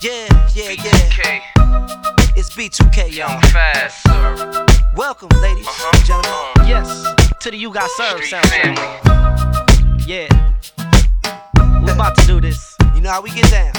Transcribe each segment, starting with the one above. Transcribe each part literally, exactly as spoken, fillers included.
Yeah, yeah, yeah. It's B two K, y'all. Fast, sir. Welcome, ladies Uh-huh. and gentlemen. Uh-huh. Yes, to the You Got Served Street sound family. check. Yeah, we about to do this. You know how we get down.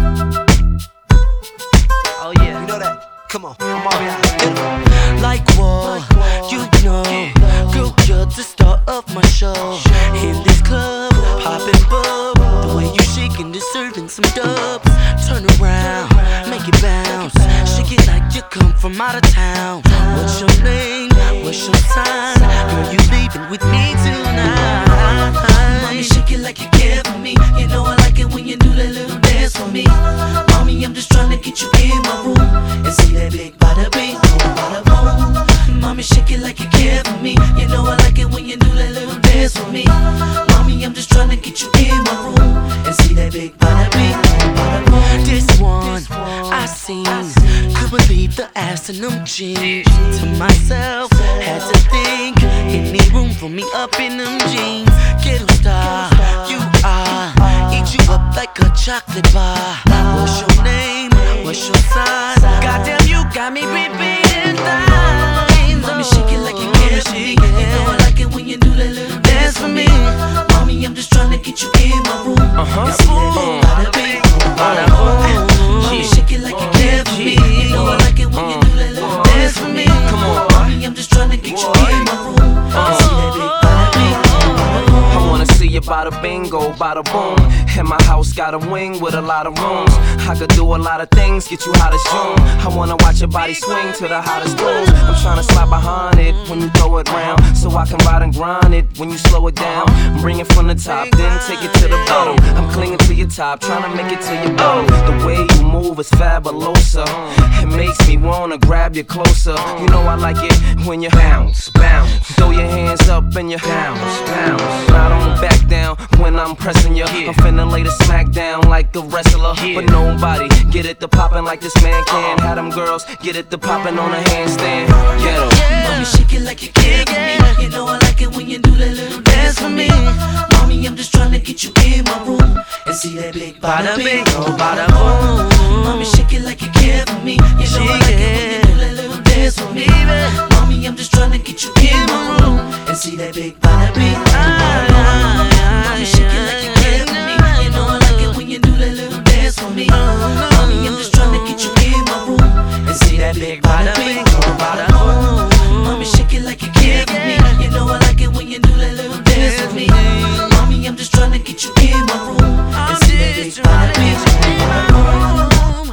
Oh yeah, you know that. Come on, I'm already out. Hit 'em. Like what? You know, girl, you're the star of my show. In this club, poppin' bub. The way you shaking, deserving some dubs. Turn around, make it bounce. Shake it like you come from out of town. What's your name? What's your sign? Girl, you leaving with me tonight. Mommy, shake it like you care for me. You know I like it when you do that little dance for me. Mommy, I'm just trying to get you in my room and see that big bada bing, boom, bada boom. Mommy, shake it like you care for me. You know I like it when you do that little dance for me. Mommy, I'm just trying to get you in my room and see that big bada bing, boom, bada boom. This one I seen, could believe the ass in them jeans. To myself, had to think, any room for me up in them jeans. Ghetto star, you are, eat you up like a chocolate bar. What's your name? What's your size? Goddamn, you got me repeating lines. Mommy, shake it like you care for me. You know I like it when you do that little dance for me. Mommy, I'm just trying to get you in my room. Uh-huh. And see that big bada bing, bada boom. Mommy, shake it like you care for me. You know I like it when you do that little dance for me. Come on. Mommy, I'm just trying to get you in my room. And see that big bada bing, bada boom. I wanna see you bada bingo, bada boom. And my house got a wing with a lot of rooms. I could do a lot of things, get you hot as June. I wanna watch your body swing to the hottest tunes. I'm tryna slide behind it when you throw it round, so I can ride and grind it when you slow it down. Bring it from the top, then take it to the bottom. I'm clinging to your top, tryna make it to your bottom. The way you move is fabulosa. It makes me wanna grab you closer. You know I like it when you bounce, bounce. Throw your hands up and you bounce, bounce. I don't back down when I'm pressing you. I'm finna lay the smack down like a wrestler, but nobody get it to poppin' like this man can. Have them girls get it to poppin' on a handstand. Get 'em. Mommy, shake it like you care for me. You know I like it when you do that little dance for me. Mommy, I'm just trying to get you in my room and see that big bada bing, oh bada boom. Mommy, shake it like you care for me. You know I like it when you do that little dance for me. Mommy, I'm just trying to get you in my room and see that big bada bing, oh bada boom. Mommy, shake it like you care for me. You know I like it when you do that little dance for me. Mommy, I'm just trying to get you in my room and see that big bada bing, oh bada boom. Mommy, shake it like you care for me. You know I like it when you do that little dance for me. Mommy, I'm just trying to get you in my room and see that big bada bing, oh bada boom.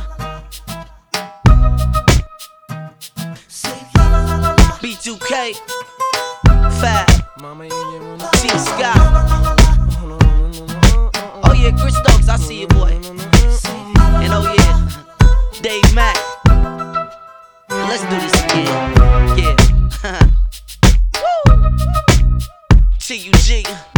B two K, Fab, Mama, you ain't run T Scott. Oh yeah, Chris Stokes, I see you, boy. And oh yeah, Dave Mack. Let's do this again. Yeah. Woo. T U G.